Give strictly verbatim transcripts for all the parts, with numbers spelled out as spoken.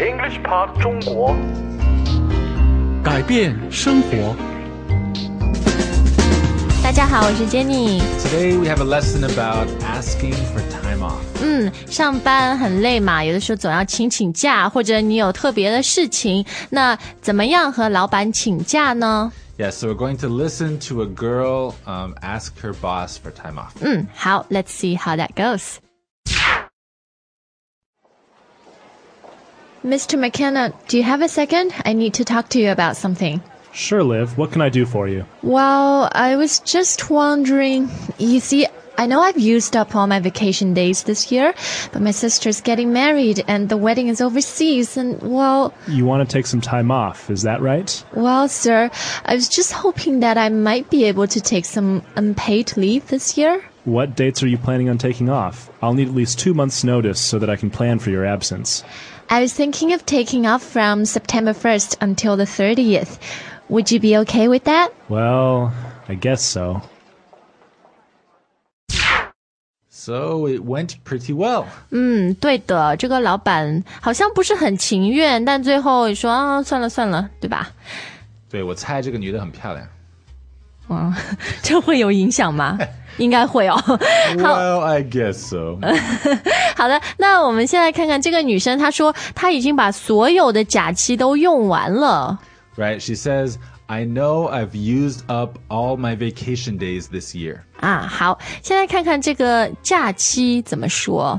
English Pod 中国， 改变生活。 大家好，我是 Jenny。 Today we have a lesson about asking for time off. 嗯，上班很累嘛，有的时候总要请请假，或者你有特别的事情，那怎么样和老板请假呢？ Yeah, so we're going to listen to a girl um, ask her boss for time off. 嗯，好 ，Let's see how that goes. Mister McKenna, do you have a second? I need to talk to you about something. Sure, Liv. What can I do for you? Well, I was just wondering, you see, I know I've used up all my vacation days this year, but my sister's getting married and the wedding is overseas and, well... You want to take some time off, is that right? Well, sir, I was just hoping that I might be able to take some unpaid leave this year. What dates are you planning on taking off? I'll need at least two months' notice so that I can plan for your absence. I was thinking of taking off from September first until the thirtieth. Would you be okay with that? Well, I guess so. So it went pretty well. 嗯，对的，这个老板好像不是很情愿，但最后说啊，算了算了，对吧？ 对，我猜这个女的很漂亮。 哇，这会有影响吗？应该会哦。 Well, I guess so. 好的，那我们现在看看这个女生，她说她已经把所有的假期都用完了。 Right, she says, I know I've used up all my vacation days this year. 啊，好，现在看看这个假期怎么说。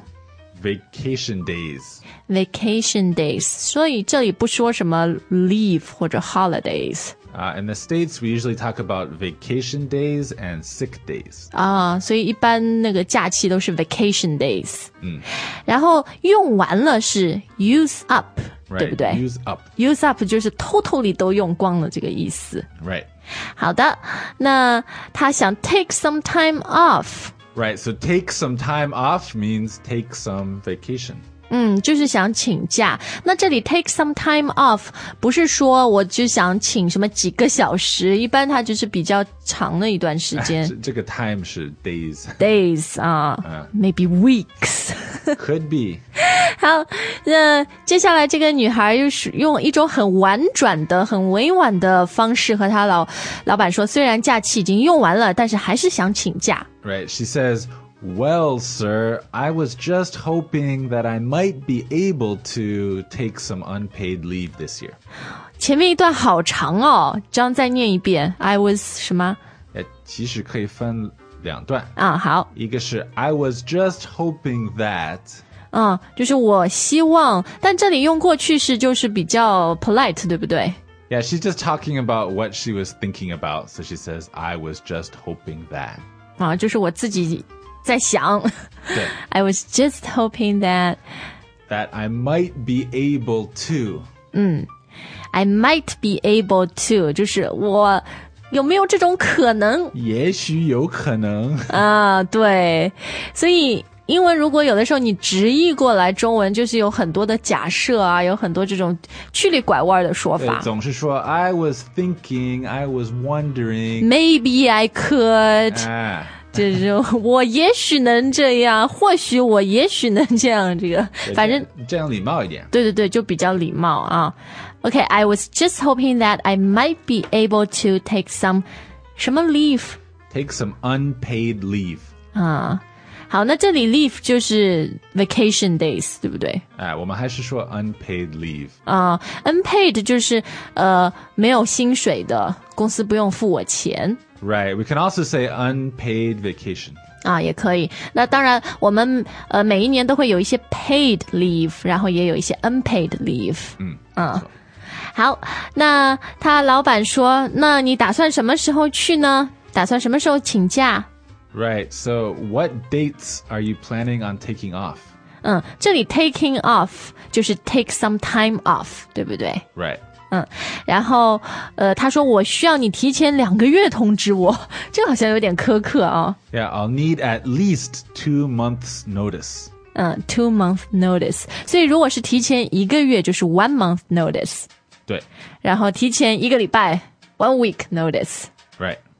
Vacation days. Vacation days， 所以这里不说什么 leave 或者 holidays。Uh, in the States, we usually talk about vacation days and sick days. 啊，所以一般那个假期都是 vacation days。 嗯， 然后用完了是 use up， 对不对 ？Use up. Use up 就是 totally 都用光了这个意思。 Right. 好的，那他想 take some time off。Right, so take some time off means take some vacation. 嗯，就是想请假。那这里 take some time off 不是说我就想请什么几个小时，一般它就是比较长的一段时间。 这个 time 是 days. Days 啊、uh, ，maybe weeks. Could be. 好，那接下来这个女孩又是用一种很婉转的、很委婉的方式和她老老板说，虽然假期已经用完了，但是还是想请假。 Right, she says.Well, sir, I was just hoping that I might be able to take some unpaid leave this year. 前面一段好长哦，这样再念一遍。I was 什么？ 其实可以分两段啊。好， 一个是 I was just hoping that. 嗯，就是我希望，但这里用过去式就是比较 polite， 对不对？ Yeah, she's just talking about what she was thinking about. So she says, I was just hoping that. 啊，就是我自己在想。 对 I was just hoping that that I might be able to. 嗯 I might be able to 就是我有没有这种可能？ 也许有可能啊，对，所以英文如果有的时候你直译过来中文，就是有很多的假设啊，有很多这种曲里拐弯的说法。 总是说 I was thinking, I was wondering. Maybe I could.、 啊就是我也许能这样，或许我也许能这样，这个反正这样礼貌一点。 对对对，就比较礼貌啊。Okay, I was just hoping that I might be able to take some 什么 leave? Take some unpaid leave. 啊，好，那这里 leave 就是 vacation days， 对不对？ 哎，我们还是说 unpaid leave。 啊 ，unpaid 就是呃没有薪水的，公司不用付我钱。 Right, we can also say unpaid vacation. 啊，也可以。那当然，我们呃每一年都会有一些 paid leave， 然后也有一些 unpaid leave。 嗯嗯，好，那他老板说，那你打算什么时候去呢？打算什么时候请假？ Right, so what dates are you planning on taking off? 嗯，这里 taking off 就是 take some time off， 对不对？ Right. 嗯，然后呃，他说我需要你提前两个月通知我，这好像有点苛刻啊。 Yeah, I'll need at least two months notice. 嗯 ，two month notice。所以如果是提前一个月，就是 one month notice。 对。 然后提前一个礼拜 ，one week notice。 Right.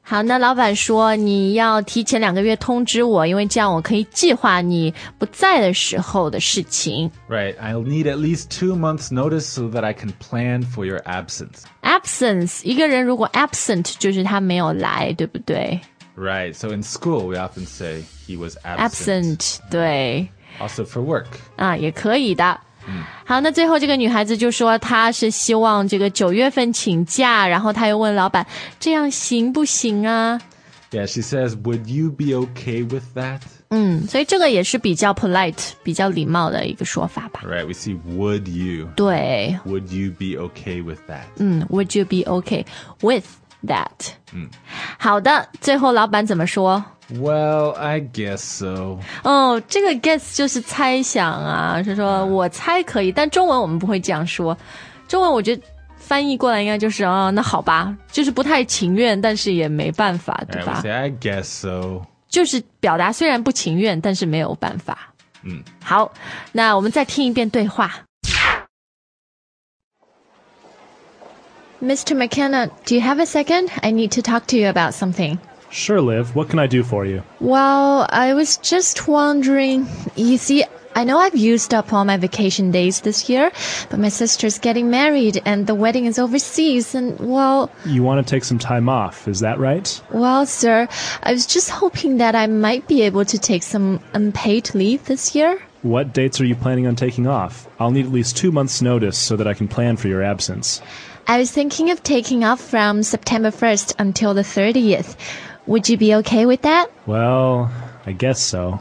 好，那老板说你要提前两个月通知我，因为这样我可以计划你不在的时候的事情。 Right, I'll need at least two months notice so that I can plan for your absence. Absence 一个人如果 absent 就是他没有来，对不对？ Right, so in school we often say he was absent. Absent 对 Also for work. 啊，也可以的。好，那最后这个女孩子就说她是希望这个九月份请假，然后她又问老板这样行不行啊？ Yeah, she says, would you be okay with that? 嗯，所以这个也是比较 polite 比较礼貌的一个说法吧。 Right, we see would you. 对， Would you be okay with that? 嗯 Would you be okay with that? 嗯，好的，最后老板怎么说？ Well, I guess so. 哦，这个 guess 就是猜想啊，是说我猜可以，但中文我们不会这样说。中文我觉得翻译过来应该就是啊，那好吧，就是不太情愿，但是也没办法，对 Right, 吧？ we say, I guess so. 就是表达虽然不情愿，但是没有办法。 嗯， 好，那我们再听一遍对话。Mister McKenna, do you have a second? I need to talk to you about something. Sure, Liv. What can I do for you? Well, I was just wondering, you see, I know I've used up all my vacation days this year, but my sister's getting married and the wedding is overseas and, well... You want to take some time off, is that right? Well, sir, I was just hoping that I might be able to take some unpaid leave this year. What dates are you planning on taking off? I'll need at least two months' notice so that I can plan for your absence. I was thinking of taking off from September first until the thirtieth. Would you be okay with that? Well, I guess so.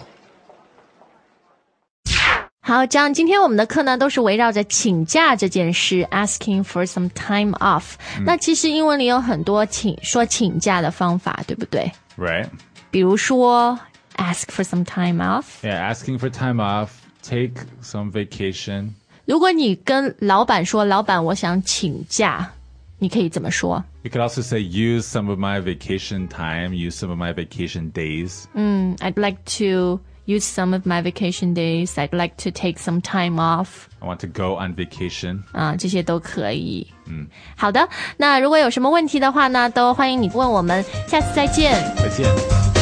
好，这样今天我们的课呢都是围绕着请假这件事 asking for some time off、嗯、那其实英文里有很多请说请假的方法，对不对？ Right. 比如说 ask for some time off. Yeah, asking for time off, take some vacation. 如果你跟老板说老板我想请假，你可以怎么说？ You could also say use some of my vacation time, use some of my vacation days. 嗯 I'd like to use some of my vacation days. I'd like to take some time off. I want to go on vacation. 啊，这些都可以。嗯，好的。那如果有什么问题的话呢，都欢迎你问我们。下次再见。 再见。